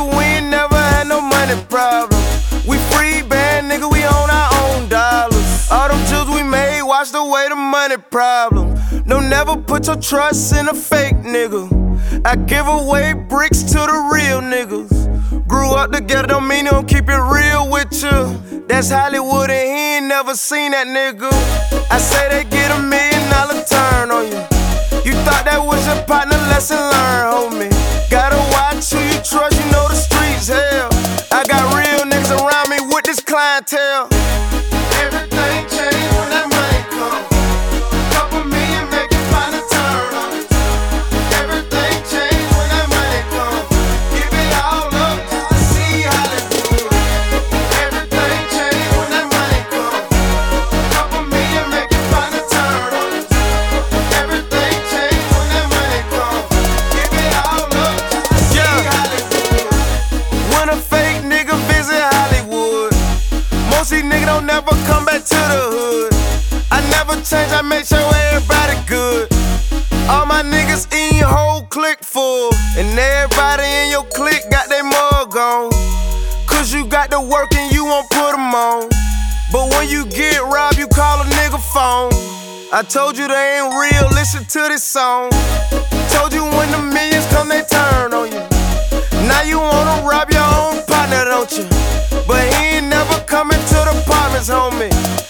we ain't never had no money problem. We free band, nigga, we own our own dollars. All them jewels we made washed away the money problem. Don't never put your trust in a fake nigga. I give away bricks to the real niggas. Grew up together, don't mean they don't keep it real with you. That's Hollywood and he ain't never seen that nigga. I say they get $1 million turn on you. You thought that was your partner, lesson learned, homie. Gotta watch who you trust, you know the streets hell. I got real niggas around me with this clientele. Everything changed when that money come. Couple million make your partner turn on it. Everything changed when that money come. Give it all up just to see Hollywood. Everything changed when that money come. Couple million make your partner turn on it. Everything changed when that money come. Give it all up just to see Hollywood. When a fake nigga visit Hollywood, most these niggas don't never come back to the hood. I never change, I make sure everybody good. All my niggas eatin' whole clique full, and everybody in your clique got their mug on. Cause you got the work and you won't put them on. But when you get robbed, you call a nigga phone. I told you they ain't real, listen to this song. Told you when the millions come, they turn on you. Now you wanna rob your own partner, don't you? But he ain't never coming to the apartments, homie.